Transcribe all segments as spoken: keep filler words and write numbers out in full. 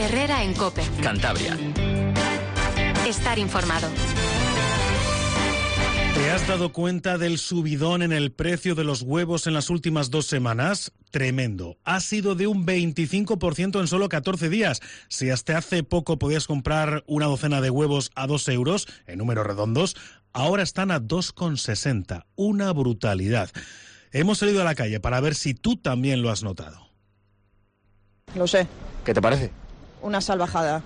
Herrera en COPE. Cantabria. Estar informado. ¿Te has dado cuenta del subidón en el precio de los huevos en las últimas dos semanas? Tremendo. Ha sido de un veinticinco por ciento en solo catorce días. Si hasta hace poco podías comprar una docena de huevos a dos euros, en números redondos, ahora están a dos con sesenta. Una brutalidad. Hemos salido a la calle para ver si tú también lo has notado. Lo sé. ¿Qué te parece? Una salvajada.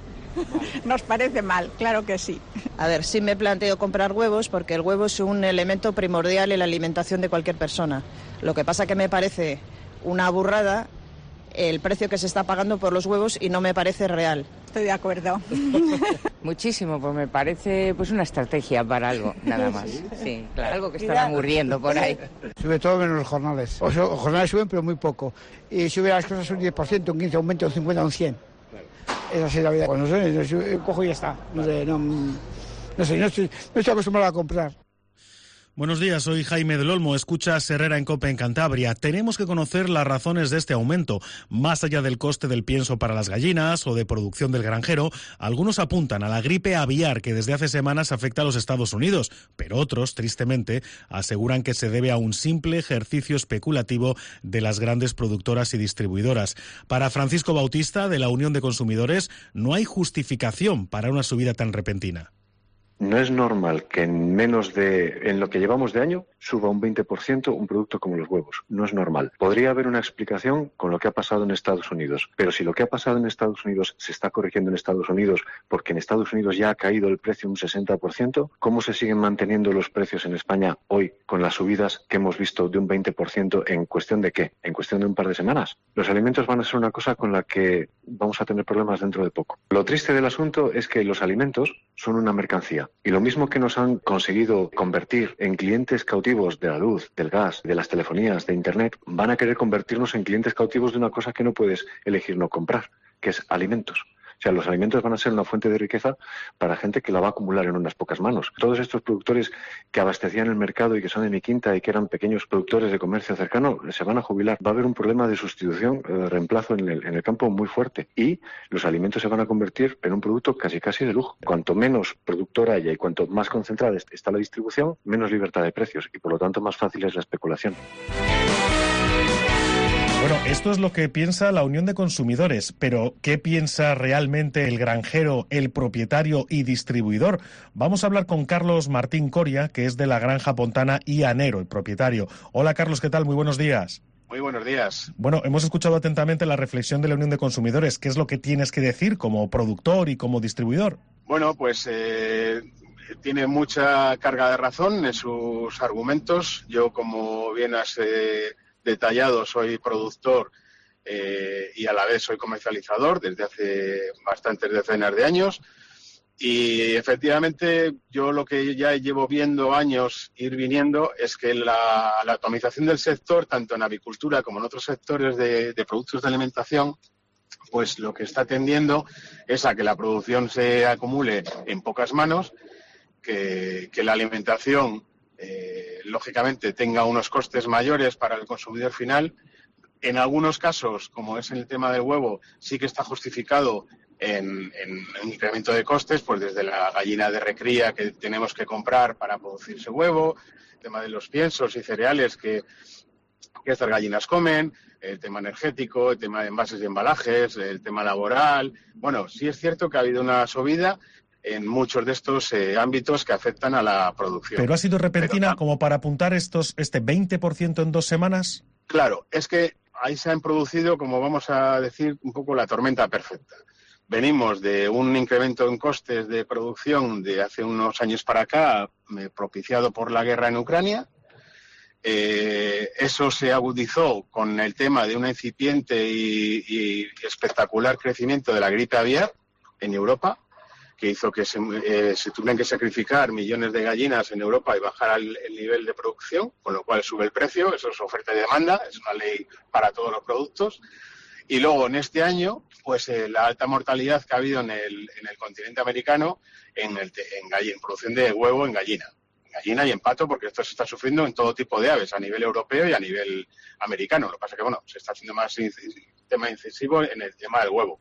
Nos parece mal, claro que sí. A ver, sí me planteo comprar huevos porque el huevo es un elemento primordial en la alimentación de cualquier persona. Lo que pasa que me parece una burrada el precio que se está pagando por los huevos y no me parece real. Estoy de acuerdo. Muchísimo, pues me parece pues una estrategia para algo, nada más. Sí, claro, algo que estarán murriendo por ahí. Sube todo menos los jornales. O sea, los jornales suben, pero muy poco. Y sube las cosas un diez por ciento, un quince por ciento, un veinte por ciento, un cincuenta por ciento, un cien por ciento. Esa es la vida. Cuando no sé, cojo y ya está. No sé, no, no sé, no estoy, no estoy acostumbrado a comprar. Buenos días, soy Jaime del Olmo, escuchas Herrera en COPE en Cantabria. Tenemos que conocer las razones de este aumento. Más allá del coste del pienso para las gallinas o de producción del granjero, algunos apuntan a la gripe aviar que desde hace semanas afecta a los Estados Unidos, pero otros, tristemente, aseguran que se debe a un simple ejercicio especulativo de las grandes productoras y distribuidoras. Para Francisco Bautista, de la Unión de Consumidores, no hay justificación para una subida tan repentina. No es normal que en menos de, en lo que llevamos de año, suba un veinte por ciento un producto como los huevos. No es normal. Podría haber una explicación con lo que ha pasado en Estados Unidos, pero si lo que ha pasado en Estados Unidos se está corrigiendo en Estados Unidos porque en Estados Unidos ya ha caído el precio un sesenta por ciento, ¿cómo se siguen manteniendo los precios en España hoy con las subidas que hemos visto de un veinte por ciento en cuestión de qué? ¿En cuestión de un par de semanas? Los alimentos van a ser una cosa con la que vamos a tener problemas dentro de poco. Lo triste del asunto es que los alimentos son una mercancía. Y lo mismo que nos han conseguido convertir en clientes cautivos de la luz, del gas, de las telefonías, de Internet, van a querer convertirnos en clientes cautivos de una cosa que no puedes elegir no comprar, que es alimentos. O sea, los alimentos van a ser una fuente de riqueza para gente que la va a acumular en unas pocas manos. Todos estos productores que abastecían el mercado y que son de mi quinta y que eran pequeños productores de comercio cercano, se van a jubilar. Va a haber un problema de sustitución, de reemplazo en el, en el campo muy fuerte. Y los alimentos se van a convertir en un producto casi casi de lujo. Cuanto menos productor haya y cuanto más concentrada está la distribución, menos libertad de precios y por lo tanto más fácil es la especulación. Bueno, esto es lo que piensa la Unión de Consumidores, pero ¿qué piensa realmente el granjero, el propietario y distribuidor? Vamos a hablar con Carlos Martín Coria, que es de la granja pontana y Anero, el propietario. Hola Carlos, ¿qué tal? Muy buenos días. Muy buenos días. Bueno, hemos escuchado atentamente la reflexión de la Unión de Consumidores. ¿Qué es lo que tienes que decir como productor y como distribuidor? Bueno, pues eh, tiene mucha carga de razón en sus argumentos. Yo, como bien has eh, detallado, soy productor eh, y a la vez soy comercializador desde hace bastantes decenas de años. Y efectivamente yo lo que ya llevo viendo años ir viniendo es que la, la atomización del sector, tanto en avicultura como en otros sectores de, de productos de alimentación, pues lo que está tendiendo es a que la producción se acumule en pocas manos, que, que la alimentación eh, lógicamente tenga unos costes mayores para el consumidor final. En algunos casos, como es en el tema del huevo, sí que está justificado en, en un incremento de costes, pues desde la gallina de recría que tenemos que comprar para producir ese huevo, el tema de los piensos y cereales que, que estas gallinas comen, el tema energético, el tema de envases y embalajes, el tema laboral. Bueno, sí es cierto que ha habido una subida en muchos de estos eh, ámbitos que afectan a la producción. ¿Pero ha sido repentina Pero, como para apuntar estos este veinte por ciento en dos semanas? Claro, es que ahí se han producido, como vamos a decir, un poco la tormenta perfecta. Venimos de un incremento en costes de producción de hace unos años para acá, eh, propiciado por la guerra en Ucrania. Eh, eso se agudizó con el tema de un incipiente y, y espectacular crecimiento de la gripe aviar en Europa, que hizo que se, eh, se tuvieran que sacrificar millones de gallinas en Europa y bajar el, el nivel de producción, con lo cual sube el precio. Eso es oferta y demanda, es una ley para todos los productos. Y luego, en este año, pues eh, la alta mortalidad que ha habido en el, en el continente americano en, el, en, gallina, en producción de huevo en gallina. En gallina y en pato, porque esto se está sufriendo en todo tipo de aves, a nivel europeo y a nivel americano. Lo que pasa es que, bueno, se está haciendo más in, tema incisivo en el tema del huevo.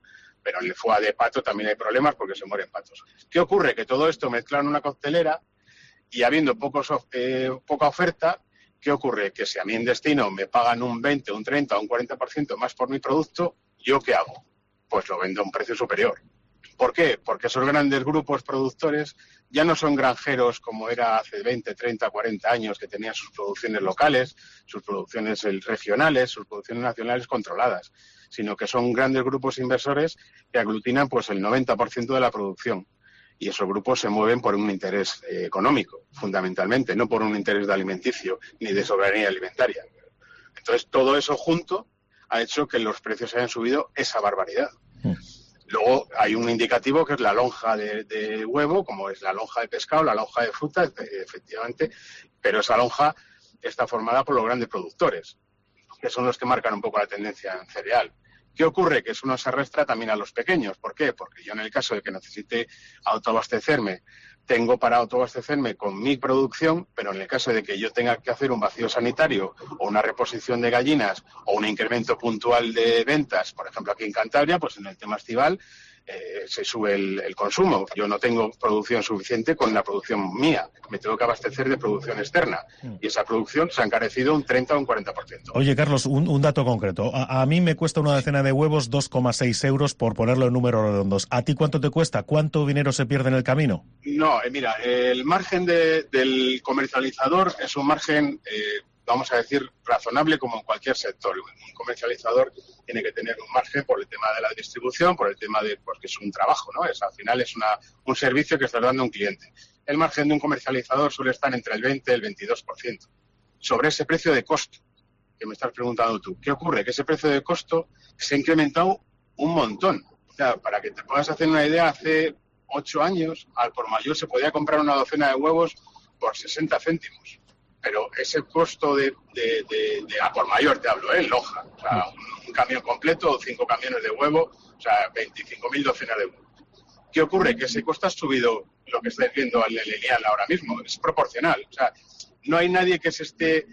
pero en el foie de pato también hay problemas porque se mueren patos. ¿Qué ocurre? Que todo esto mezclado en una coctelera y habiendo pocos, eh, poca oferta, ¿qué ocurre? Que si a mí en destino me pagan un veinte, un treinta o un cuarenta por ciento más por mi producto, ¿yo qué hago? Pues lo vendo a un precio superior. ¿Por qué? Porque esos grandes grupos productores ya no son granjeros como era hace veinte, treinta, cuarenta años, que tenían sus producciones locales, sus producciones regionales, sus producciones nacionales controladas, sino que son grandes grupos inversores que aglutinan pues el noventa por ciento de la producción. Y esos grupos se mueven por un interés eh, económico, fundamentalmente, no por un interés de alimenticio ni de soberanía alimentaria. Entonces, todo eso junto ha hecho que los precios hayan subido esa barbaridad. Mm. Luego hay un indicativo que es la lonja de, de huevo, como es la lonja de pescado, la lonja de fruta, efectivamente, pero esa lonja está formada por los grandes productores, que son los que marcan un poco la tendencia en cereal. ¿Qué ocurre? Que eso no se arrastra también a los pequeños. ¿Por qué? Porque yo en el caso de que necesite autoabastecerme, tengo para autoabastecerme con mi producción, pero en el caso de que yo tenga que hacer un vacío sanitario o una reposición de gallinas o un incremento puntual de ventas, por ejemplo aquí en Cantabria, pues en el tema estival eh, se sube el, el consumo. Yo no tengo producción suficiente con la producción mía, me tengo que abastecer de producción externa y esa producción se ha encarecido un treinta o un cuarenta por ciento. Oye, Carlos, un, un dato concreto. A, a mí me cuesta una decena de huevos dos coma seis euros por ponerlo en números redondos. ¿A ti cuánto te cuesta? ¿Cuánto dinero se pierde en el camino? No, eh, mira, el margen de, del comercializador es un margen, eh, vamos a decir, razonable como en cualquier sector. Un comercializador tiene que tener un margen por el tema de la distribución, por el tema de, pues que es un trabajo, ¿no? Es, al final es una, un servicio que estás dando a un cliente. El margen de un comercializador suele estar entre el veinte y el veintidós por ciento. Sobre ese precio de costo que me estás preguntando tú. ¿Qué ocurre? Que ese precio de costo se ha incrementado un montón. O sea, para que te puedas hacer una idea, hace ocho años al por mayor se podía comprar una docena de huevos por sesenta céntimos. Pero ese costo de, de, de, de a por mayor, te hablo, ¿eh? En Loja. O sea, un, un camión completo o cinco camiones de huevo, o sea, veinticinco mil docenas de huevos. ¿Qué ocurre? Que ese costo ha subido, lo que estáis viendo en el lineal ahora mismo, es proporcional. O sea, no hay nadie que se esté,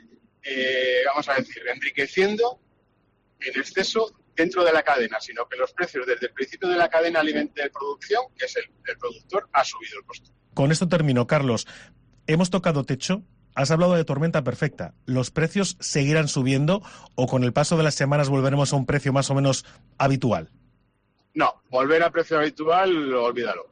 eh, vamos a decir, enriqueciendo en exceso dentro de la cadena, sino que los precios desde el principio de la cadena alimentaria de producción, que es el, el productor, ha subido el costo. Con esto termino, Carlos. ¿Hemos tocado techo? Has hablado de tormenta perfecta. ¿Los precios seguirán subiendo o con el paso de las semanas volveremos a un precio más o menos habitual? No, volver a precio habitual, olvídalo.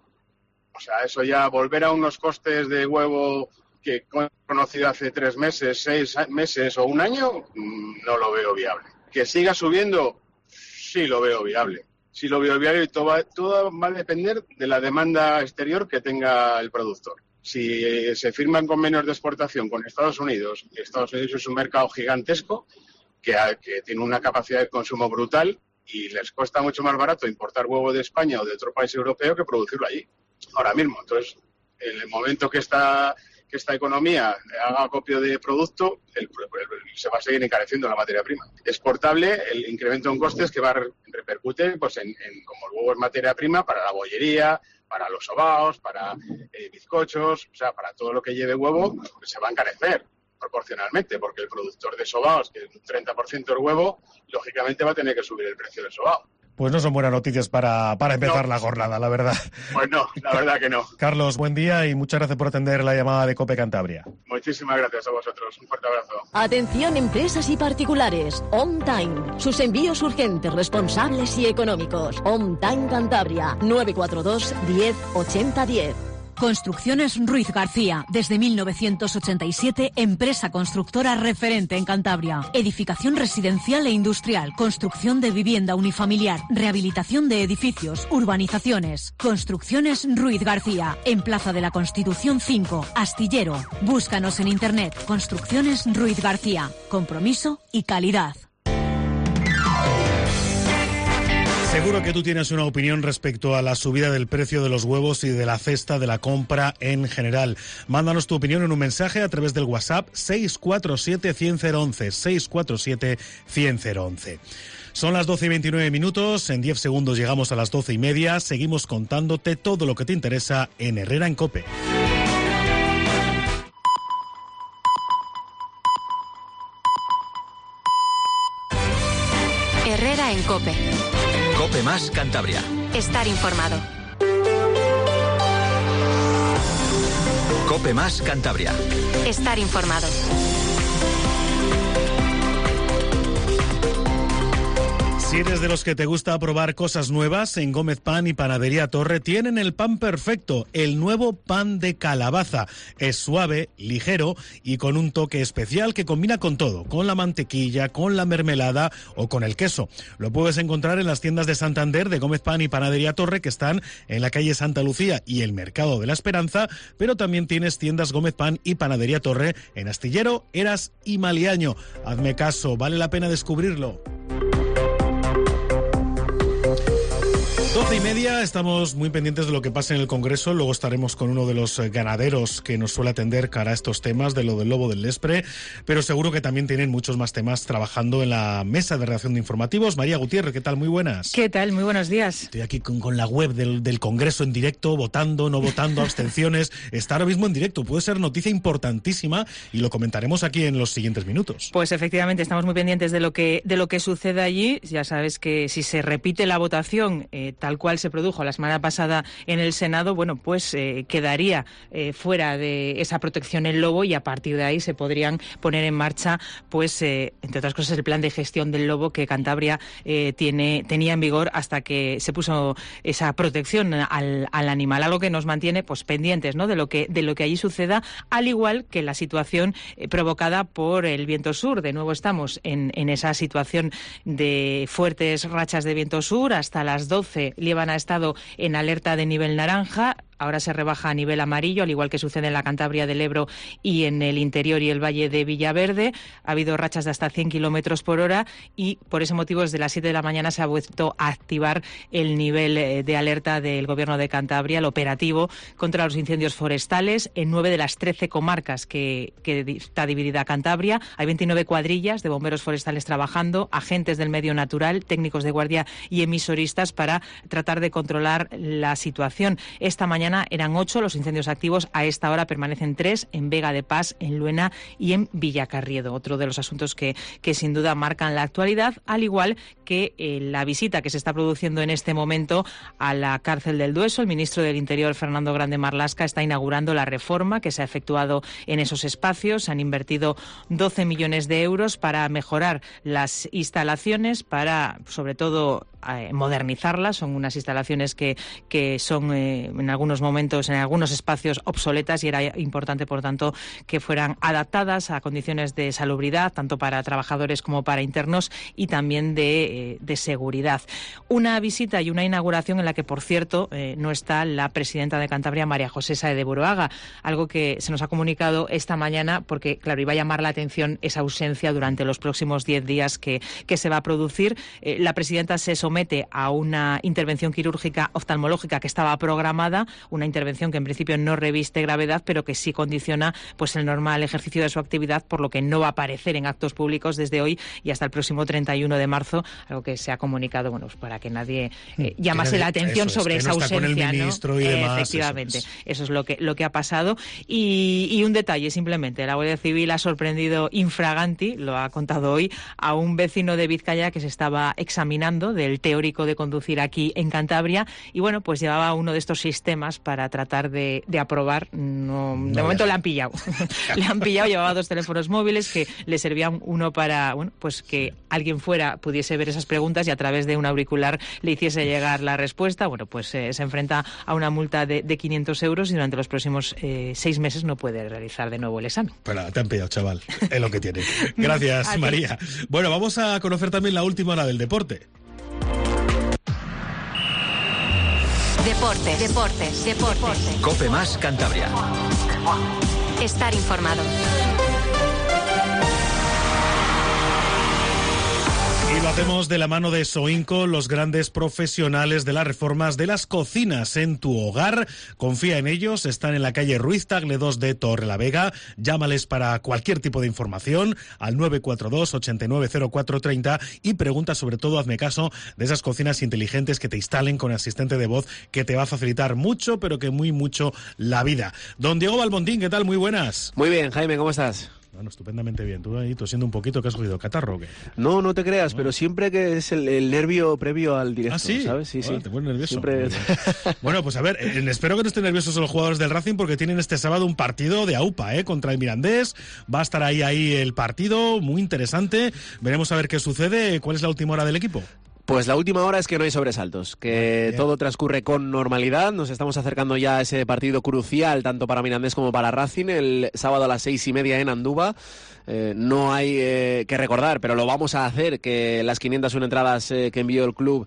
O sea, eso ya, volver a unos costes de huevo que he conocido hace tres meses, seis meses o un año, no lo veo viable. ¿Que siga subiendo? Sí lo veo viable. Sí lo veo viable y todo va, todo va a depender de la demanda exterior que tenga el productor. Si se firman convenios de exportación con Estados Unidos, y Estados Unidos es un mercado gigantesco que, que tiene una capacidad de consumo brutal y les cuesta mucho más barato importar huevo de España o de otro país europeo que producirlo allí, ahora mismo. Entonces, en el momento que esta, que esta economía haga acopio de producto, el, el, se va a seguir encareciendo la materia prima. Exportable, el incremento en costes que va a repercutir pues, en, en como el huevo es materia prima para la bollería, para los sobaos, para eh, bizcochos, o sea, para todo lo que lleve huevo, pues se va a encarecer proporcionalmente, porque el productor de sobaos, que es un treinta por ciento del huevo, lógicamente va a tener que subir el precio del sobao. Pues no son buenas noticias para, para empezar no. la jornada, la verdad. Pues no, la verdad que no. Carlos, buen día y muchas gracias por atender la llamada de COPE Cantabria. Muchísimas gracias a vosotros. Un fuerte abrazo. Atención empresas y particulares. On Time. Sus envíos urgentes, responsables y económicos. On Time Cantabria. nueve cuatro dos, diez, ochenta, diez. Construcciones Ruiz García, desde mil novecientos ochenta y siete, empresa constructora referente en Cantabria. Edificación residencial e industrial, construcción de vivienda unifamiliar, rehabilitación de edificios, urbanizaciones. Construcciones Ruiz García, en Plaza de la Constitución cinco, Astillero. Búscanos en internet, Construcciones Ruiz García. Compromiso y calidad. Seguro que tú tienes una opinión respecto a la subida del precio de los huevos y de la cesta de la compra en general. Mándanos tu opinión en un mensaje a través del WhatsApp seis cuatro siete, cien, cero once, seis cuatro siete, cien, cero once. Son las doce y veintinueve minutos, en diez segundos llegamos a las doce y media, seguimos contándote todo lo que te interesa en Herrera en COPE. Herrera en COPE. COPE más Cantabria. Estar informado. Cope Más Cantabria. Estar informado. Si eres de los que te gusta probar cosas nuevas, en Gómez Pan y Panadería Torre tienen el pan perfecto, el nuevo pan de calabaza. Es suave, ligero y con un toque especial que combina con todo, con la mantequilla, con la mermelada o con el queso. Lo puedes encontrar en las tiendas de Santander de Gómez Pan y Panadería Torre, que están en la calle Santa Lucía y el Mercado de la Esperanza, pero también tienes tiendas Gómez Pan y Panadería Torre en Astillero, Eras y Maliaño. Hazme caso, vale la pena descubrirlo. Doce y media, estamos muy pendientes de lo que pasa en el Congreso. Luego estaremos con uno de los ganaderos que nos suele atender cara a estos temas, de lo del lobo del Lespre, pero seguro que también tienen muchos más temas trabajando en la mesa de redacción de informativos. María Gutiérrez, ¿qué tal? Muy buenas. ¿Qué tal? Muy buenos días. Estoy aquí con, con la web del, del Congreso en directo, votando, no votando, abstenciones. Está ahora mismo en directo, puede ser noticia importantísima y lo comentaremos aquí en los siguientes minutos. Pues efectivamente, estamos muy pendientes de lo que, de lo que sucede allí. Ya sabes que si se repite la votación, eh, tal cual se produjo la semana pasada en el Senado, bueno, pues eh, quedaría eh, fuera de esa protección el lobo y a partir de ahí se podrían poner en marcha, pues, eh, entre otras cosas, el plan de gestión del lobo que Cantabria eh, tiene tenía en vigor hasta que se puso esa protección al, al animal, algo que nos mantiene, pues, pendientes, ¿no?, de lo que de lo que allí suceda, al igual que la situación eh, provocada por el viento sur. De nuevo estamos en, en esa situación de fuertes rachas de viento sur. Hasta las doce Líbana ha estado en alerta de nivel naranja. Ahora se rebaja a nivel amarillo, al igual que sucede en la Cantabria del Ebro y en el interior y el valle de Villaverde. Ha habido rachas de hasta cien kilómetros por hora y por ese motivo desde las siete de la mañana se ha vuelto a activar el nivel de alerta del Gobierno de Cantabria, el operativo contra los incendios forestales en nueve de las trece comarcas que, que está dividida Cantabria. Hay veintinueve cuadrillas de bomberos forestales trabajando, agentes del medio natural, técnicos de guardia y emisoristas para tratar de controlar la situación. Esta mañana eran ocho los incendios activos, a esta hora permanecen tres en Vega de Paz, en Luena y en Villacarriedo. Otro de los asuntos que, que sin duda marcan la actualidad, al igual que eh, la visita que se está produciendo en este momento a la cárcel del Dueso. El ministro del Interior, Fernando Grande Marlaska, está inaugurando la reforma que se ha efectuado en esos espacios. Se han invertido doce millones de euros para mejorar las instalaciones, para, sobre todo, eh, modernizarlas. Son unas instalaciones que, que son eh, en algunos momentos, en algunos espacios, obsoletas y era importante, por tanto, que fueran adaptadas a condiciones de salubridad, tanto para trabajadores como para internos y también de, eh, de seguridad. Una visita y una inauguración en la que, por cierto, eh, no está la presidenta de Cantabria, María José Sáez de Buruaga, algo que se nos ha comunicado esta mañana porque, claro, iba a llamar la atención esa ausencia durante los próximos diez días que, que se va a producir. Eh, la presidenta se somete a una intervención quirúrgica oftalmológica que estaba programada, una intervención que en principio no reviste gravedad, pero que sí condiciona, pues, el normal ejercicio de su actividad, por lo que no va a aparecer en actos públicos desde hoy y hasta el próximo treinta y uno de marzo, algo que se ha comunicado, bueno, pues para que nadie eh, llamase nadie, la atención sobre es, esa no ausencia, ¿no? Y demás, efectivamente, eso es. eso es lo que lo que ha pasado. Y, y un detalle, simplemente, la Guardia Civil ha sorprendido infraganti, lo ha contado hoy, a un vecino de Vizcaya que se estaba examinando del teórico de conducir aquí en Cantabria y, bueno, pues llevaba uno de estos sistemas para tratar de, de aprobar. No, de no momento le han pillado. le han pillado, llevaba dos teléfonos móviles que le servían, uno para, bueno, pues que alguien fuera pudiese ver esas preguntas y a través de un auricular le hiciese llegar la respuesta. Bueno, pues eh, se enfrenta a una multa de, de quinientos euros y durante los próximos eh, seis meses no puede realizar de nuevo el examen. Pero te han pillado, chaval. Es lo que tiene. Gracias, María. Bueno, vamos a conocer también la última hora del deporte. Deportes, deportes, deportes. Cope Más Cantabria. Estar informado. Y lo hacemos de la mano de Soinco, los grandes profesionales de las reformas de las cocinas en tu hogar. Confía en ellos, están en la calle Ruiz Tagle dos de Torrelavega. Llámales para cualquier tipo de información al nueve cuatro dos, ocho nueve cero cuatro tres cero y pregunta, sobre todo, hazme caso, de esas cocinas inteligentes que te instalen con asistente de voz, que te va a facilitar mucho, pero que muy mucho la vida. Don Diego Balbontín, ¿qué tal? Muy buenas. Muy bien, Jaime, ¿cómo estás? Bueno, estupendamente bien. Tú ahí tosiendo un poquito, que has cogido catarro o qué. No, no te creas, no. Pero siempre que es el, el nervio previo al directo, ¿Ah, sí? ¿sabes? Sí, Bueno, sí. Te pones nervioso. Siempre... Bueno, pues a ver, eh, espero que no estén nerviosos los jugadores del Racing porque tienen este sábado un partido de AUPA, ¿eh? Contra el Mirandés. Va a estar ahí, ahí el partido, muy interesante. Veremos a ver qué sucede. ¿Cuál es la última hora del equipo? Pues la última hora es que no hay sobresaltos, que Bien. todo transcurre con normalidad. Nos estamos acercando ya a ese partido crucial, tanto para Mirandés como para Racing, el sábado a las seis y media en Andúba. Eh, no hay eh, que recordar, pero lo vamos a hacer, que las quinientas una entradas eh, que envió el club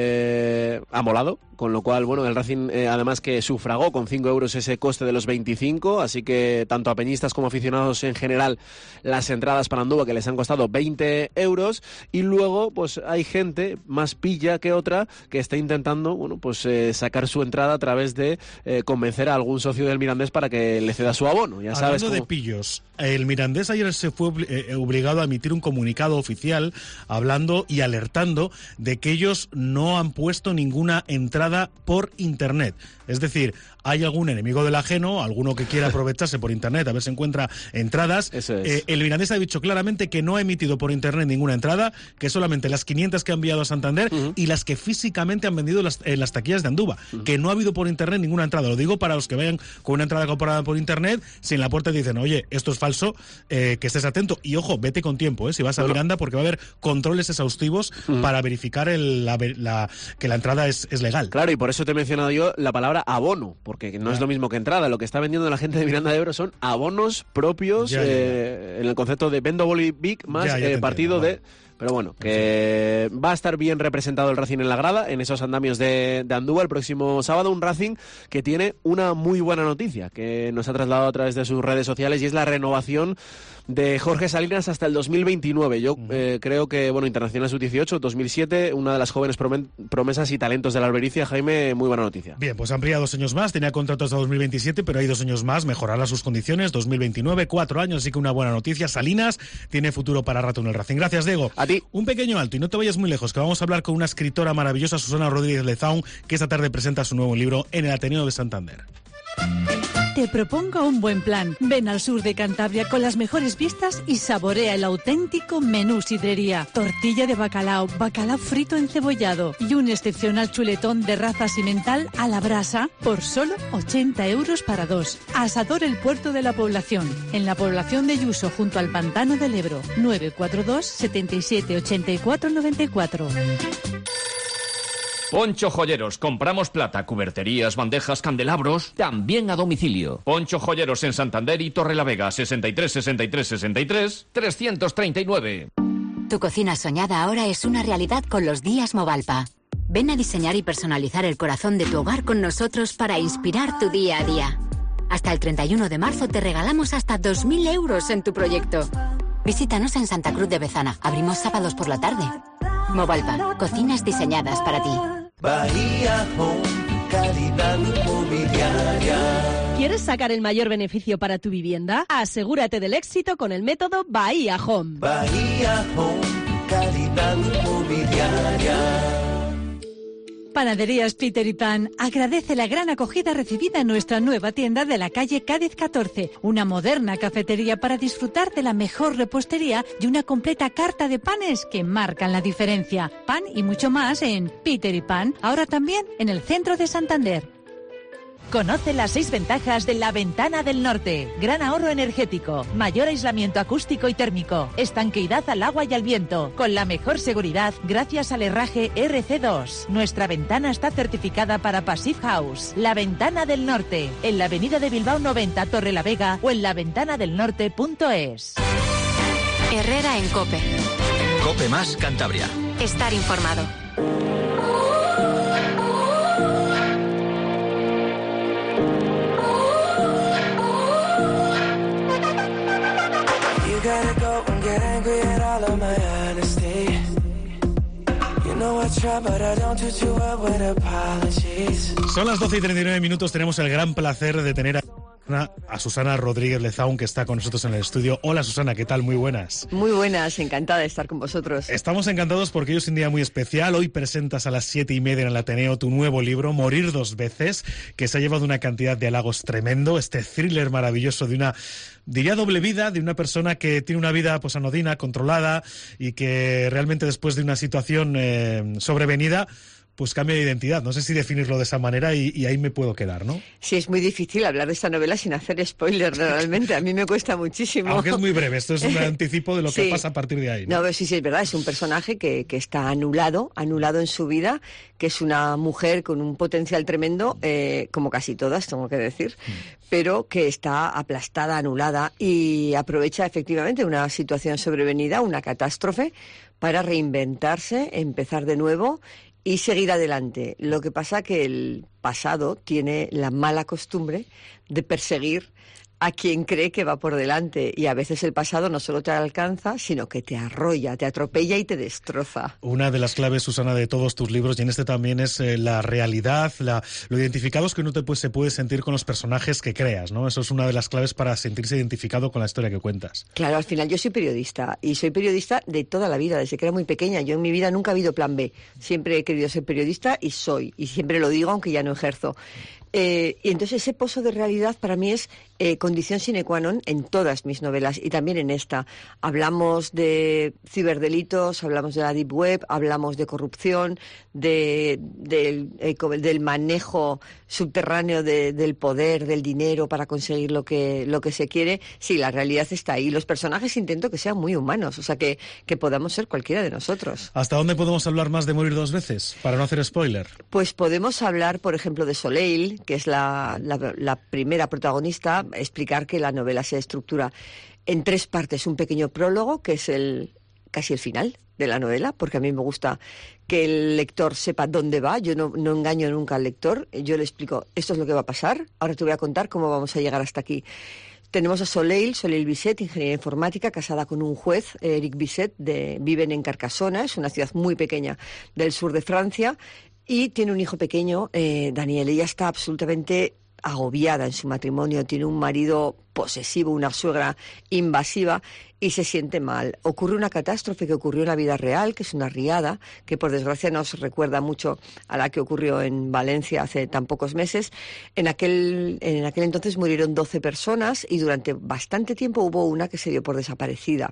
eh, han volado, con lo cual, bueno, el Racing eh, además que sufragó con cinco euros ese coste de los veinticinco, así que tanto a peñistas como aficionados en general, las entradas para Andúba que les han costado veinte euros, y luego pues hay gente más pilla que otra que está intentando, bueno, pues eh, sacar su entrada a través de eh, convencer a algún socio del Mirandés para que le ceda su abono, ya sabes. Hablando cómo... de pillos, el Mirandés ayer se fue eh, obligado a emitir un comunicado oficial hablando y alertando de que ellos no han puesto ninguna entrada por internet. Es decir, hay algún enemigo del ajeno, alguno que quiera aprovecharse por internet a ver si encuentra entradas. Eso es. Eh, el Mirandés ha dicho claramente que no ha emitido por internet ninguna entrada, que solamente las quinientas que ha enviado a Santander uh-huh. y las que físicamente han vendido las, en las taquillas de Andúba, uh-huh. que no ha habido por internet ninguna entrada. Lo digo para los que vayan con una entrada comprada por internet, si en la puerta dicen, oye, esto es falso, eh, que estés atento. Y ojo, vete con tiempo, eh, si vas a bueno. Miranda, porque va a haber controles exhaustivos uh-huh. para verificar el, la, la, que la entrada es, es legal. Claro, y por eso te he mencionado yo la palabra abono, porque no es lo mismo que entrada. Lo que está vendiendo la gente de Miranda de Ebro son abonos propios ya, ya, ya. Eh, en el concepto de Vendo Bolivic más ya, ya eh, partido entiendo, de... Vale. Pero bueno, que va a estar bien representado el Racing en la grada, en esos andamios de, de Andúba el próximo sábado. Un Racing que tiene una muy buena noticia, que nos ha trasladado a través de sus redes sociales, y es la renovación de Jorge Salinas hasta el dos mil veintinueve. Yo eh, creo que, bueno, Internacional sub dieciocho, dos mil siete, una de las jóvenes promesas y talentos de la Albericia. Jaime, muy buena noticia. Bien, pues amplía dos años más, tenía contrato hasta dos mil veintisiete, pero hay dos años más, mejorará sus condiciones, dos mil veintinueve, cuatro años, así que una buena noticia. Salinas tiene futuro para rato en el Racing. Gracias, Diego. A ti. Un pequeño alto y no te vayas muy lejos, que vamos a hablar con una escritora maravillosa, Susana Rodríguez Lezaun, que esta tarde presenta su nuevo libro en el Ateneo de Santander. Te propongo un buen plan. Ven al sur de Cantabria con las mejores vistas y saborea el auténtico menú sidrería. Tortilla de bacalao, bacalao frito encebollado y un excepcional chuletón de raza simental a la brasa por solo ochenta euros para dos. Asador El Puerto de la Población, en la población de Yuso, junto al Pantano del Ebro. nueve cuatro dos, setenta y siete, ochenta y cuatro, noventa y cuatro. Poncho Joyeros, compramos plata, cuberterías, bandejas, candelabros, también a domicilio. Poncho Joyeros en Santander y Torrelavega, sesenta y tres, sesenta y tres, sesenta y tres, trescientos treinta y nueve. Tu cocina soñada ahora es una realidad con los días Movalpa. Ven a diseñar y personalizar el corazón de tu hogar con nosotros para inspirar tu día a día. Hasta el treinta y uno de marzo te regalamos hasta dos mil euros en tu proyecto. Visítanos en Santa Cruz de Bezana. Abrimos sábados por la tarde. Movalpa, cocinas diseñadas para ti. Bahía Home, calidad inmobiliaria. ¿Quieres sacar el mayor beneficio para tu vivienda? Asegúrate del éxito con el método Bahía Home. Bahía Home, calidad inmobiliaria. Panaderías Peter y Pan agradece la gran acogida recibida en nuestra nueva tienda de la calle Cádiz catorce, una moderna cafetería para disfrutar de la mejor repostería y una completa carta de panes que marcan la diferencia. Pan y mucho más en Peter y Pan, ahora también en el centro de Santander. Conoce las seis ventajas de la Ventana del Norte. Gran ahorro energético, mayor aislamiento acústico y térmico, estanqueidad al agua y al viento, con la mejor seguridad gracias al herraje R C dos. Nuestra ventana está certificada para Passive House. La Ventana del Norte, en la avenida de Bilbao noventa, Torrelavega, o en la ventana del norte punto es. Herrera en COPE. COPE más Cantabria. Estar informado. Son las doce y treinta y nueve minutos, tenemos el gran placer de tener a a Susana Rodríguez Lezaun, que está con nosotros en el estudio. Hola Susana, ¿qué tal? Muy buenas. Muy buenas, encantada de estar con vosotros. Estamos encantados porque hoy es un día muy especial. Hoy presentas a las siete y media en el Ateneo tu nuevo libro, Morir dos veces, que se ha llevado una cantidad de halagos tremendo. Este thriller maravilloso de una, diría, doble vida, de una persona que tiene una vida pues anodina, controlada, y que realmente después de una situación eh, sobrevenida, pues cambia de identidad. No sé si definirlo de esa manera y, y ahí me puedo quedar, ¿no? Sí, es muy difícil hablar de esta novela sin hacer spoiler, realmente. A mí me cuesta muchísimo. Aunque es muy breve, esto es un anticipo de lo que sí pasa a partir de ahí, ¿no? No, sí, sí, es verdad, es un personaje que, que está anulado, anulado en su vida, que es una mujer con un potencial tremendo, eh, como casi todas, tengo que decir, mm. pero que está aplastada, anulada, y aprovecha efectivamente una situación sobrevenida, una catástrofe, para reinventarse, empezar de nuevo y seguir adelante. Lo que pasa que el pasado tiene la mala costumbre de perseguir a quien cree que va por delante, y a veces el pasado no solo te alcanza, sino que te arrolla, te atropella y te destroza. Una de las claves, Susana, de todos tus libros, y en este también, es eh, la realidad, la, lo identificados que uno te, pues, se puede sentir con los personajes que creas, ¿no? Eso es una de las claves para sentirse identificado con la historia que cuentas. Claro, al final yo soy periodista, y soy periodista de toda la vida, desde que era muy pequeña. Yo en mi vida nunca ha habido plan B. Siempre he querido ser periodista y soy, y siempre lo digo aunque ya no ejerzo. Eh, y entonces ese pozo de realidad para mí es eh, condición sine qua non en todas mis novelas, y también en esta. Hablamos de ciberdelitos, hablamos de la deep web, hablamos de corrupción, de, de, eh, del manejo subterráneo de, del poder, del dinero para conseguir lo que, lo que se quiere. Sí, la realidad está ahí. Los personajes intento que sean muy humanos, o sea, que, que podamos ser cualquiera de nosotros. ¿Hasta dónde podemos hablar más de Morir dos veces, para no hacer spoiler? Pues podemos hablar, por ejemplo, de Soleil, que es la, la, la primera protagonista, explicar que la novela se estructura en tres partes. Un pequeño prólogo, que es el casi el final de la novela, porque a mí me gusta que el lector sepa dónde va. Yo no, no engaño nunca al lector. Yo le explico, esto es lo que va a pasar, ahora te voy a contar cómo vamos a llegar hasta aquí. Tenemos a Soleil, Soleil Bisset, ingeniera informática, casada con un juez, Eric Bisset, de, viven en Carcassona, es una ciudad muy pequeña del sur de Francia, y tiene un hijo pequeño, eh, Daniel. Ella está absolutamente agobiada en su matrimonio, tiene un marido posesivo, una suegra invasiva, y se siente mal. Ocurre una catástrofe que ocurrió en la vida real, que es una riada, que por desgracia nos recuerda mucho a la que ocurrió en Valencia hace tan pocos meses. En aquel, en aquel entonces murieron doce personas, y durante bastante tiempo hubo una que se dio por desaparecida.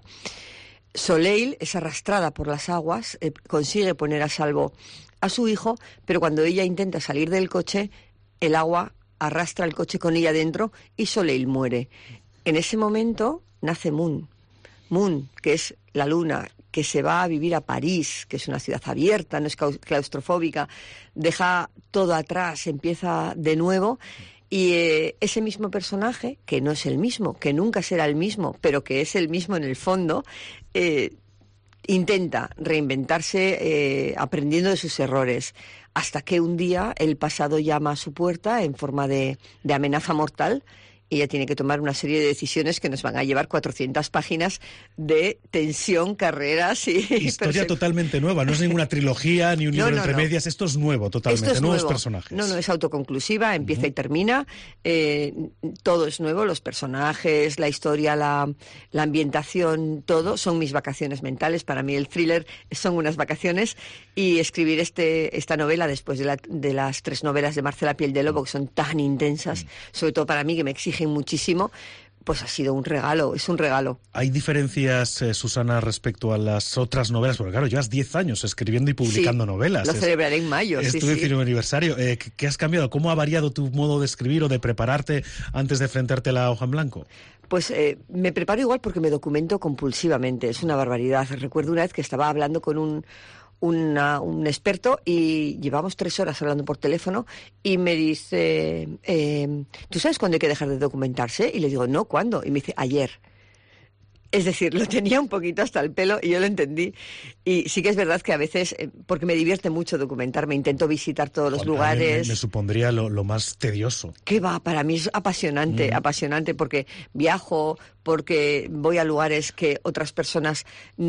Soleil es arrastrada por las aguas, eh, consigue poner a salvo a su hijo, pero cuando ella intenta salir del coche, el agua arrastra el coche con ella dentro y Soleil muere. En ese momento nace Moon. Moon, que es la luna, que se va a vivir a París, que es una ciudad abierta, no es claustrofóbica, deja todo atrás, empieza de nuevo. Y eh, ese mismo personaje, que no es el mismo, que nunca será el mismo, pero que es el mismo en el fondo, eh, intenta reinventarse eh, aprendiendo de sus errores, hasta que un día el pasado llama a su puerta en forma de, de amenaza mortal, y ella tiene que tomar una serie de decisiones que nos van a llevar cuatrocientas páginas de tensión, carreras y... Historia totalmente nueva, no es ninguna trilogía ni un libro no, no, entre no. medias, esto es nuevo totalmente, es nuevos nuevo. personajes. No, no, es autoconclusiva, empieza uh-huh. y termina, eh, todo es nuevo, los personajes, la historia, la, la ambientación, todo, son mis vacaciones mentales. Para mí el thriller son unas vacaciones, y escribir este, esta novela después de, la, de las tres novelas de Marcela Piel de Lobo, que son tan intensas, uh-huh. sobre todo para mí, que me exigen muchísimo, pues ha sido un regalo, es un regalo. ¿Hay diferencias, eh, Susana, respecto a las otras novelas? Porque claro, llevas diez años escribiendo y publicando sí, novelas. Lo es, celebraré en mayo. Es sí, tu sí. décimo aniversario. Eh, ¿Qué has cambiado? ¿Cómo ha variado tu modo de escribir o de prepararte antes de enfrentarte a la hoja en blanco? Pues eh, me preparo igual porque me documento compulsivamente, es una barbaridad. Recuerdo una vez que estaba hablando con un Una, un experto, y llevamos tres horas hablando por teléfono, y me dice, eh, ¿tú sabes cuándo hay que dejar de documentarse? Y le digo, no, ¿cuándo? Y me dice, ayer. Es decir, lo tenía un poquito hasta el pelo y yo lo entendí. Y sí que es verdad que a veces, eh, porque me divierte mucho documentarme, intento visitar todos los Joder, lugares. Me, me supondría lo, lo más tedioso. ¿Qué va? Para mí es apasionante, mm. apasionante, porque viajo porque voy a lugares que otras personas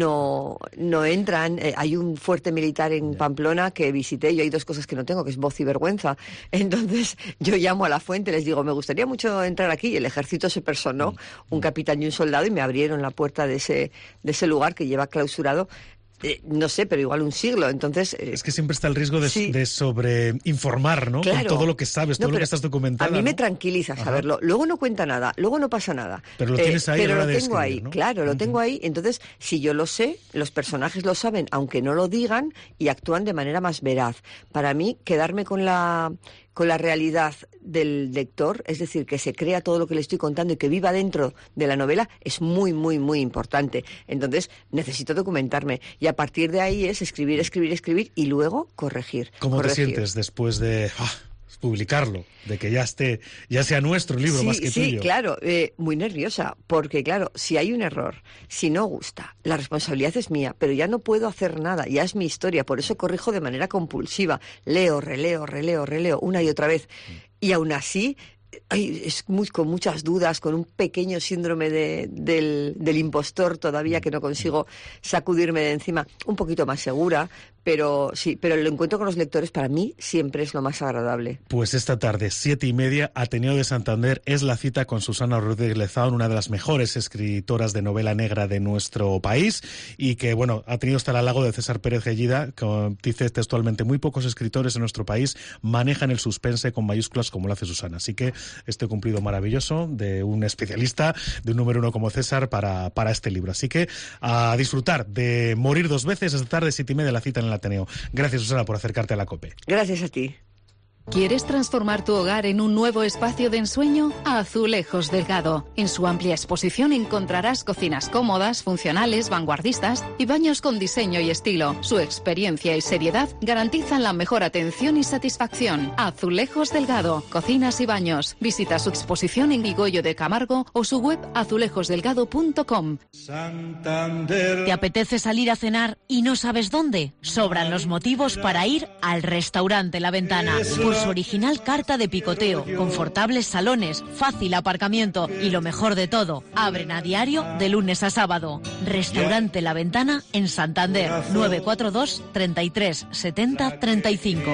no, no entran. Eh, hay un fuerte militar en Pamplona que visité, yo hay dos cosas que no tengo, que es voz y vergüenza. Entonces yo llamo a la fuente, les digo, me gustaría mucho entrar aquí, y el ejército se personó, un capitán y un soldado, y me abrieron la puerta de ese, de ese lugar que lleva clausurado. Eh, no sé, pero igual un siglo, entonces... Eh, es que siempre está el riesgo de, sí. de sobreinformar, ¿no? Claro. Con todo lo que sabes, no, todo lo que estás documentando. A mí me ¿no? tranquiliza saberlo. Ajá. Luego no cuenta nada, luego no pasa nada. Pero lo tienes ahí eh, Pero a la hora lo de tengo escribir, ahí, ¿no? claro, lo uh-huh. tengo ahí. Entonces, si yo lo sé, los personajes lo saben, aunque no lo digan, y actúan de manera más veraz. Para mí, quedarme con la... con la realidad del lector, es decir, que se crea todo lo que le estoy contando y que viva dentro de la novela, es muy, muy, muy importante. Entonces, necesito documentarme. Y a partir de ahí es escribir, escribir, escribir y luego corregir. ¿Cómo corregir. te sientes después de ah, publicarlo? De que ya esté, ya sea nuestro libro sí, más que sí, tuyo. Sí, claro, eh, muy nerviosa, porque claro, si hay un error, si no gusta, la responsabilidad es mía, pero ya no puedo hacer nada, ya es mi historia, por eso corrijo de manera compulsiva, leo, releo, releo, releo, una y otra vez, y aún así... Ay, es muy, con muchas dudas, con un pequeño síndrome de, del, del impostor todavía que no consigo sacudirme de encima, un poquito más segura, pero sí, pero el encuentro con los lectores para mí siempre es lo más agradable. Pues esta tarde, siete y media, Ateneo de Santander, es la cita con Susana Rodríguez Lezaun, una de las mejores escritoras de novela negra de nuestro país, y que, bueno, ha tenido hasta el halago de César Pérez Gellida, que dice textualmente, muy pocos escritores en nuestro país manejan el suspense con mayúsculas como lo hace Susana, así que este cumplido maravilloso de un especialista, de un número uno como César para, para este libro. Así que a disfrutar de Morir dos veces esta tarde, siete y media, la cita en el Ateneo. Gracias, Susana, por acercarte a la COPE. Gracias a ti. ¿Quieres transformar tu hogar en un nuevo espacio de ensueño? Azulejos Delgado. En su amplia exposición encontrarás cocinas cómodas, funcionales, vanguardistas y baños con diseño y estilo. Su experiencia y seriedad garantizan la mejor atención y satisfacción. Azulejos Delgado. Cocinas y baños. Visita su exposición en Vigollo de Camargo o su web azulejos delgado punto com. Santander. ¿Te apetece salir a cenar y no sabes dónde? Sobran los motivos para ir al restaurante La Ventana. Por su original carta de picoteo, confortables salones, fácil aparcamiento y lo mejor de todo, abren a diario de lunes a sábado. Restaurante La Ventana en Santander, nueve cuatro dos, treinta y tres, setenta, treinta y cinco.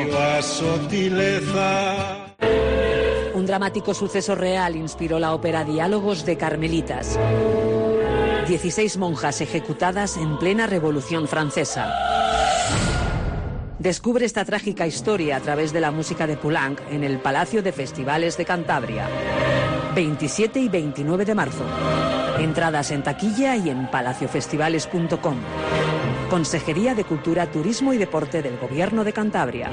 Un dramático suceso real inspiró la ópera Diálogos de Carmelitas. dieciséis monjas ejecutadas en plena Revolución Francesa. Descubre esta trágica historia a través de la música de Poulenc en el Palacio de Festivales de Cantabria. veintisiete y veintinueve de marzo. Entradas en taquilla y en palaciofestivales punto com. Consejería de Cultura, Turismo y Deporte del Gobierno de Cantabria.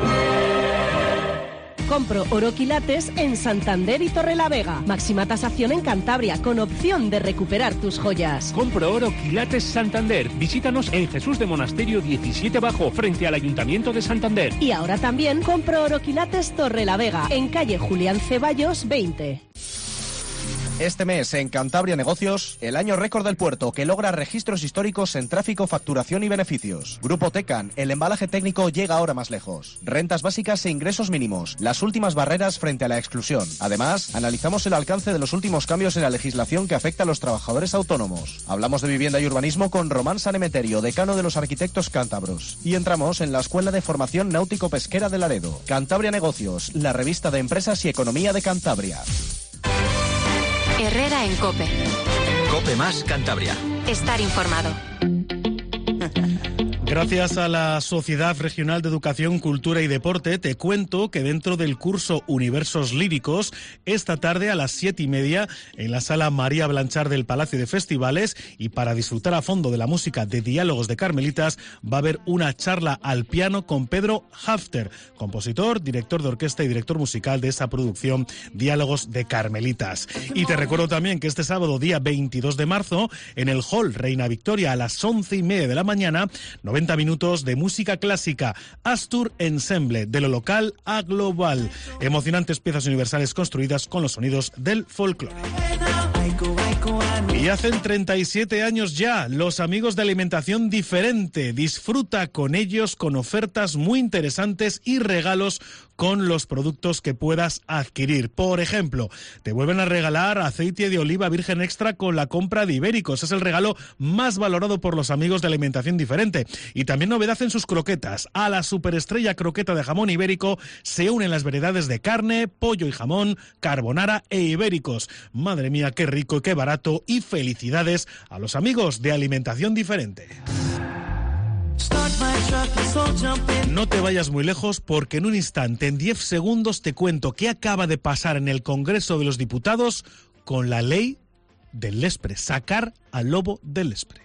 Compro oroquilates en Santander y Torrelavega. Máxima tasación en Cantabria, con opción de recuperar tus joyas. Compro oroquilates Santander. Visítanos en Jesús de Monasterio diecisiete Bajo, frente al Ayuntamiento de Santander. Y ahora también compro oroquilates Torrelavega, en calle Julián Ceballos veinte. Este mes en Cantabria Negocios, el año récord del puerto que logra registros históricos en tráfico, facturación y beneficios. Grupo Tecan, el embalaje técnico llega ahora más lejos. Rentas básicas e ingresos mínimos, las últimas barreras frente a la exclusión. Además, analizamos el alcance de los últimos cambios en la legislación que afecta a los trabajadores autónomos. Hablamos de vivienda y urbanismo con Román Sanemeterio, decano de los arquitectos cántabros. Y entramos en la Escuela de Formación Náutico-Pesquera de Laredo. Cantabria Negocios, la revista de empresas y economía de Cantabria. Herrera en COPE. COPE más Cantabria. Estar informado. Gracias a la Sociedad Regional de Educación, Cultura y Deporte, te cuento que dentro del curso Universos Líricos, esta tarde a las siete y media, en la sala María Blanchard del Palacio de Festivales, y para disfrutar a fondo de la música de Diálogos de Carmelitas, va a haber una charla al piano con Pedro Hafter, compositor, director de orquesta y director musical de esa producción Diálogos de Carmelitas. Y te recuerdo también que este sábado, día veintidós de marzo, en el Hall Reina Victoria, a las once y media de la mañana, noventa minutos de música clásica, Astur Ensemble, de lo local a global. Emocionantes piezas universales construidas con los sonidos del folclore. Y hacen treinta y siete años ya, los amigos de Alimentación Diferente. Disfruta con ellos con ofertas muy interesantes y regalos con los productos que puedas adquirir. Por ejemplo, te vuelven a regalar aceite de oliva virgen extra con la compra de Ibéricos. Es el regalo más valorado por los amigos de Alimentación Diferente. Y también novedad en sus croquetas. A la superestrella croqueta de jamón ibérico se unen las variedades de carne, pollo y jamón, carbonara e ibéricos. Madre mía, qué rico y qué barato. Y felicidades a los amigos de Alimentación Diferente. No te vayas muy lejos porque en un instante, en diez segundos, te cuento qué acaba de pasar en el Congreso de los Diputados con la ley del Lespre, sacar al lobo del Lespre.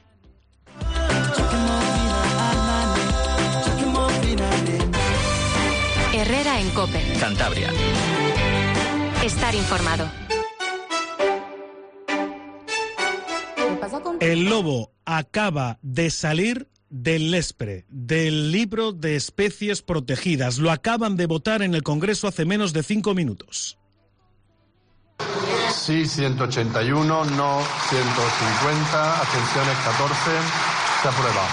Herrera en COPE. Cantabria. Estar informado. El lobo acaba de salir del Lespre, del libro de especies protegidas. Lo acaban de votar en el Congreso hace menos de cinco minutos. Sí, ciento ochenta y uno, no ciento cincuenta, abstenciones catorce, se aprueba.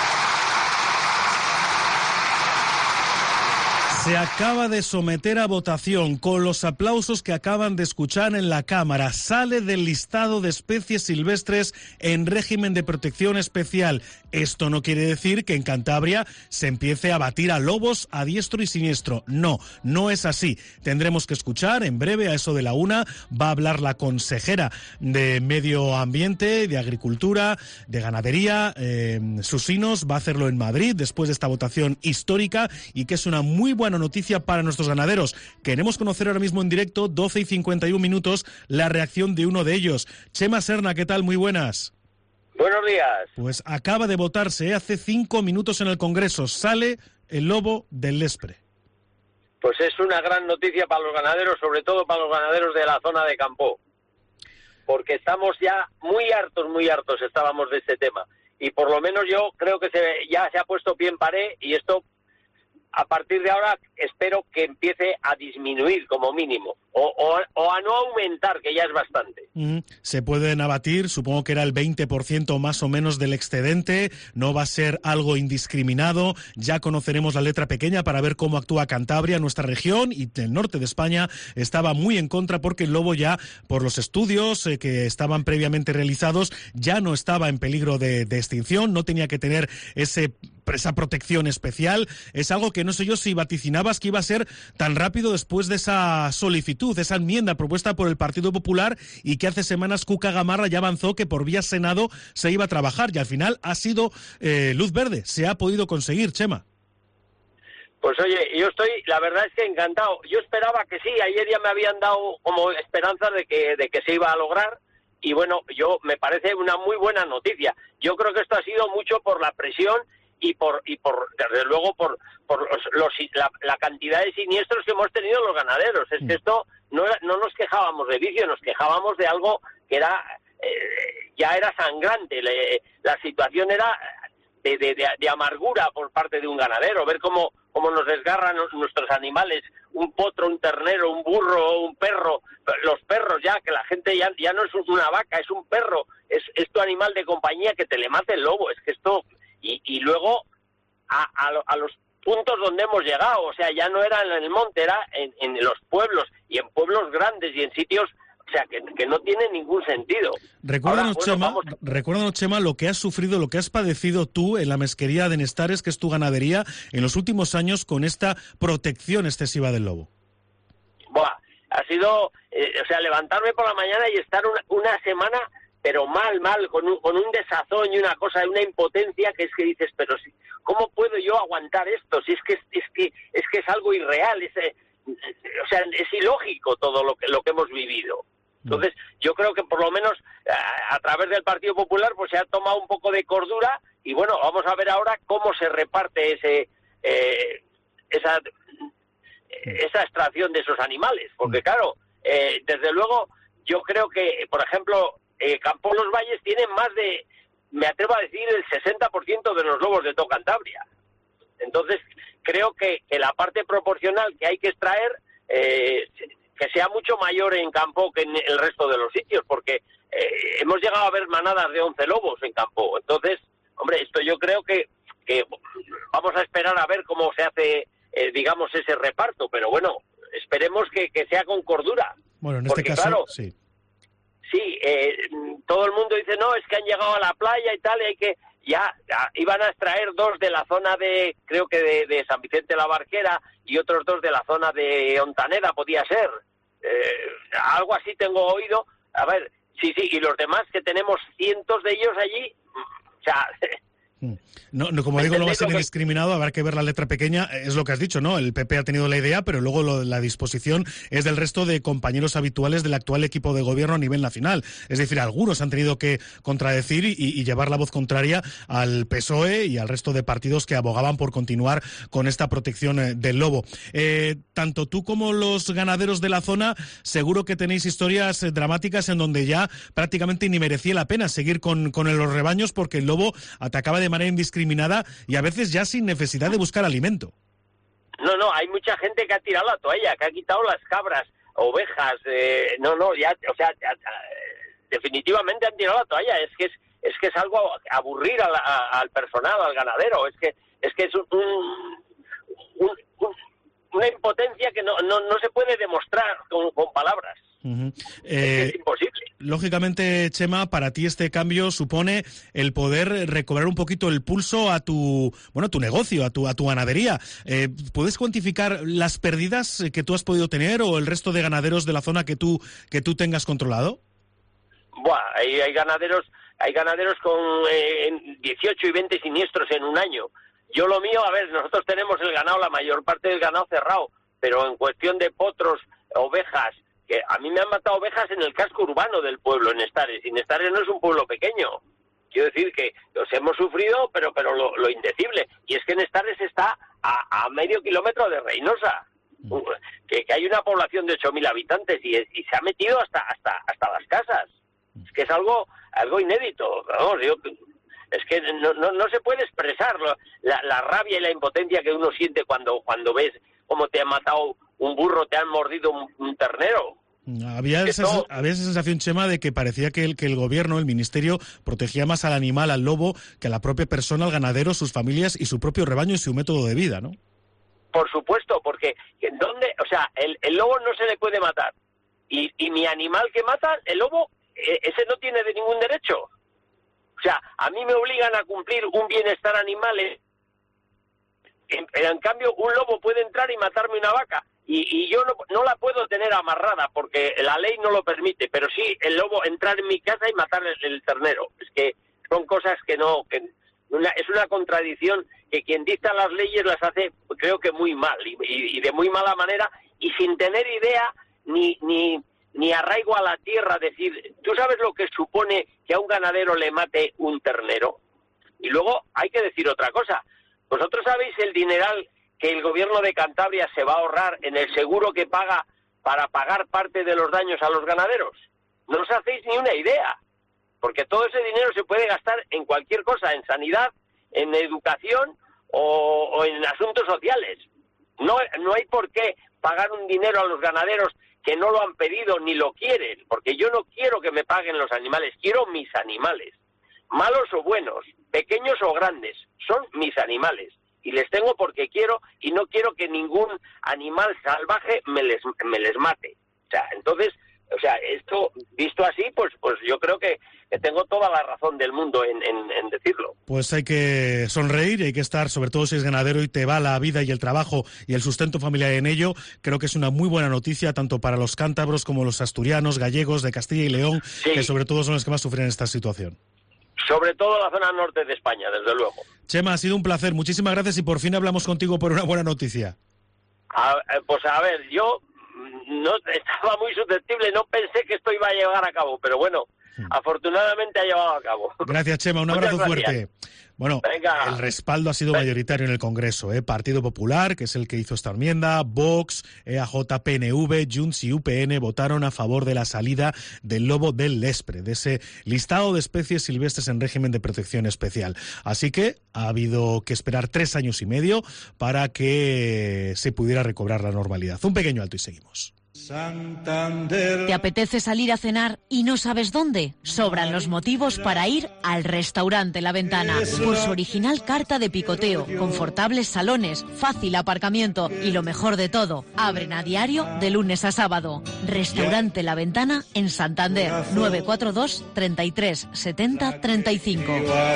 Se acaba de someter a votación con los aplausos que acaban de escuchar en la Cámara. Sale del listado de especies silvestres en régimen de protección especial. Esto no quiere decir que en Cantabria se empiece a batir a lobos a diestro y siniestro. No, no es así. Tendremos que escuchar en breve, a eso de la una, va a hablar la consejera de Medio Ambiente, de Agricultura, de Ganadería, eh, Susinos, va a hacerlo en Madrid después de esta votación histórica y que es una muy buena noticia para nuestros ganaderos. Queremos conocer ahora mismo en directo, doce y cincuenta y un minutos, la reacción de uno de ellos. Chema Serna, ¿qué tal? Muy buenas. Buenos días. Pues acaba de votarse, hace cinco minutos en el Congreso, sale el lobo del Lespre. Pues es una gran noticia para los ganaderos, sobre todo para los ganaderos de la zona de Campoo, porque estamos ya muy hartos, muy hartos estábamos de este tema, y por lo menos yo creo que se, ya se ha puesto pie en pared, y esto a partir de ahora espero que empiece a disminuir como mínimo, o, o, o a no aumentar, que ya es bastante. Mm, se pueden abatir, supongo que era el veinte por ciento más o menos del excedente, no va a ser algo indiscriminado, ya conoceremos la letra pequeña para ver cómo actúa Cantabria, nuestra región, y el norte de España estaba muy en contra porque el lobo ya, por los estudios eh, que estaban previamente realizados, ya no estaba en peligro de, de extinción, no tenía que tener ese esa protección especial. Es algo que no sé yo si vaticinabas que iba a ser tan rápido después de esa solicitud, esa enmienda propuesta por el Partido Popular y que hace semanas Cuca Gamarra ya avanzó que por vía Senado se iba a trabajar y al final ha sido eh, luz verde, se ha podido conseguir, Chema. Pues oye, yo estoy, la verdad es que encantado. Yo esperaba que sí, ayer ya me habían dado como esperanzas de que, de que se iba a lograr. Y bueno, yo me parece una muy buena noticia. Yo creo que esto ha sido mucho por la presión y por y por desde luego por por los, los la, la cantidad de siniestros que hemos tenido los ganaderos. Es que esto no era, no nos quejábamos de vicio, nos quejábamos de algo que era eh, ya era sangrante. Le, la situación era de, de, de, de amargura por parte de un ganadero, ver cómo cómo nos desgarran nuestros animales, un potro, un ternero, un burro, un perro, los perros ya, que la gente ya ya no es una vaca, es un perro, es, es tu animal de compañía, que te le mate el lobo. Es que esto Y, y luego a, a, a los puntos donde hemos llegado, o sea, ya no era en el monte, era en, en los pueblos, y en pueblos grandes y en sitios, o sea, que, que no tiene ningún sentido. Recuérdanos, Ahora, bueno, Chema, vamos... recuérdanos, Chema, lo que has sufrido, lo que has padecido tú en la mesquería de Nestares, que es tu ganadería, en los últimos años con esta protección excesiva del lobo. Buah, ha sido, eh, o sea, levantarme por la mañana y estar una, una semana... pero mal, mal, con un, con un desazón y una cosa, una impotencia que es que dices, pero si, ¿cómo puedo yo aguantar esto? Si es que es que es que es algo irreal, es, o sea, es ilógico todo lo que lo que hemos vivido. Entonces, yo creo que por lo menos a, a través del Partido Popular pues se ha tomado un poco de cordura y bueno, vamos a ver ahora cómo se reparte ese eh, esa esa extracción de esos animales, porque claro, eh, desde luego yo creo que, por ejemplo, Eh, Campoo Los Valles tienen más de, me atrevo a decir, el sesenta por ciento de los lobos de toda Cantabria. Entonces, creo que, que la parte proporcional que hay que extraer eh, que sea mucho mayor en campo que en el resto de los sitios, porque eh, hemos llegado a ver manadas de once lobos en campo. Entonces, hombre, esto yo creo que, que vamos a esperar a ver cómo se hace, eh, digamos, ese reparto, pero bueno, esperemos que, que sea con cordura. Bueno, en porque, este caso, claro, sí. Sí, eh, todo el mundo dice, no, es que han llegado a la playa y tal, y hay que... Ya, ya iban a extraer dos de la zona de, creo que de, de San Vicente la Barquera, y otros dos de la zona de Ontaneda, podía ser. Eh, algo así tengo oído. A ver, sí, sí, y los demás, que tenemos cientos de ellos allí, o sea... No, no, como digo, no va a ser indiscriminado, habrá que ver la letra pequeña, es lo que has dicho, ¿no? El P P ha tenido la idea, pero luego lo, la disposición es del resto de compañeros habituales del actual equipo de gobierno a nivel nacional. Es decir, algunos han tenido que contradecir y, y llevar la voz contraria al P S O E y al resto de partidos que abogaban por continuar con esta protección eh, del lobo. Eh, tanto tú como los ganaderos de la zona, seguro que tenéis historias eh, dramáticas en donde ya prácticamente ni merecía la pena seguir con, con los rebaños porque el lobo atacaba de manera indiscriminada y a veces ya sin necesidad de buscar alimento. No, no, hay mucha gente que ha tirado la toalla, que ha quitado las cabras, ovejas, eh, no, no, ya, o sea, ya, definitivamente han tirado la toalla. Es que es, es que es algo aburrir al, a, al personal, al ganadero. Es que es que es un, un, un, una impotencia que no, no, no se puede demostrar con, con palabras. Uh-huh. Es, que eh, es imposible. Lógicamente, Chema, para ti este cambio supone el poder recobrar un poquito el pulso a tu, bueno, a tu negocio, a tu, a tu ganadería. Eh, ¿Puedes cuantificar las pérdidas que tú has podido tener o el resto de ganaderos de la zona que tú, que tú tengas controlado? Buah, hay, hay ganaderos, hay ganaderos con eh, dieciocho y veinte siniestros en un año. Yo lo mío, a ver, nosotros tenemos el ganado, la mayor parte del ganado cerrado, pero en cuestión de potros, ovejas, que a mí me han matado ovejas en el casco urbano del pueblo, en Estares. Y Estares no es un pueblo pequeño. Quiero decir que los hemos sufrido, pero pero lo, lo indecible. Y es que en Estares está a, a medio kilómetro de Reynosa, que, que hay una población de ocho mil habitantes y, y se ha metido hasta hasta hasta las casas. Es que es algo algo inédito. Vamos, yo, es que no, no, no se puede expresar la, la rabia y la impotencia que uno siente cuando cuando ves cómo te han matado un burro, te han mordido un, un ternero. Había esa, no... había esa sensación, Chema, de que parecía que el, que el gobierno, el ministerio, protegía más al animal, al lobo, que a la propia persona, al ganadero, sus familias y su propio rebaño y su método de vida, ¿no? Por supuesto, porque ¿dónde? O sea, el, el lobo no se le puede matar. Y, y mi animal que mata, el lobo, ese no tiene de ningún derecho. O sea, a mí me obligan a cumplir un bienestar animal. En, en cambio, un lobo puede entrar y matarme una vaca. Y, y yo no, no la puedo tener amarrada porque la ley no lo permite, pero sí el lobo entrar en mi casa y matar el, el ternero. Es que son cosas que no... que una, es una contradicción que quien dicta las leyes las hace, creo que muy mal, y, y, y de muy mala manera, y sin tener idea ni, ni, ni arraigo a la tierra. Decir, ¿tú sabes lo que supone que a un ganadero le mate un ternero? Y luego hay que decir otra cosa. ¿Vosotros sabéis el dineral que el gobierno de Cantabria se va a ahorrar en el seguro que paga para pagar parte de los daños a los ganaderos? No os hacéis ni una idea, porque todo ese dinero se puede gastar en cualquier cosa, en sanidad, en educación o, o en asuntos sociales. No, no hay por qué pagar un dinero a los ganaderos que no lo han pedido ni lo quieren, porque yo no quiero que me paguen los animales, quiero mis animales. Malos o buenos, pequeños o grandes, son mis animales. Y les tengo porque quiero, y no quiero que ningún animal salvaje me les me les mate. O sea, entonces, o sea, esto visto así, pues pues yo creo que, que tengo toda la razón del mundo en, en, en decirlo. Pues hay que sonreír y hay que estar, sobre todo si es ganadero y te va la vida y el trabajo y el sustento familiar en ello. Creo que es una muy buena noticia tanto para los cántabros como los asturianos, gallegos, de Castilla y León, sí, que sobre todo son los que más sufren esta situación. Sobre todo la zona norte de España, desde luego. Chema, ha sido un placer. Muchísimas gracias y por fin hablamos contigo por una buena noticia. A, pues a ver, yo no estaba muy susceptible, no pensé que esto iba a llevar a cabo, pero bueno, sí, afortunadamente ha llevado a cabo. Gracias, Chema. Un abrazo fuerte. Bueno, venga, el respaldo ha sido mayoritario en el Congreso. ¿eh? Partido Popular, que es el que hizo esta enmienda, Vox, E A J, P N V, Junts y U P N votaron a favor de la salida del lobo del Lespre, de ese listado de especies silvestres en régimen de protección especial. Así que ha habido que esperar tres años y medio para que se pudiera recobrar la normalidad. Un pequeño alto y seguimos. ¿Te apetece salir a cenar y no sabes dónde? Sobran los motivos para ir al restaurante La Ventana. Por su original carta de picoteo, confortables salones, fácil aparcamiento y lo mejor de todo, abren a diario de lunes a sábado. Restaurante La Ventana en Santander, nueve cuatro dos, treinta y tres, setenta, treinta y cinco.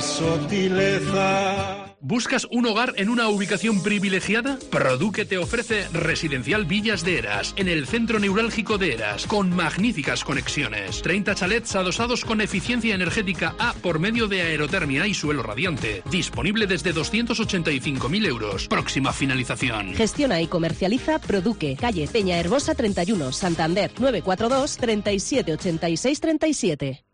¿Buscas un hogar en una ubicación privilegiada? Produque te ofrece Residencial Villas de Eras, en el centro neurálgico de Eras, con magníficas conexiones. treinta chalets adosados con eficiencia energética A por medio de aerotermia y suelo radiante. Disponible desde doscientos ochenta y cinco mil euros. Próxima finalización. Gestiona y comercializa Produque, calle Peña Herbosa treinta y uno, Santander, nueve cuatro dos, treinta y siete, ochenta y seis, treinta y siete.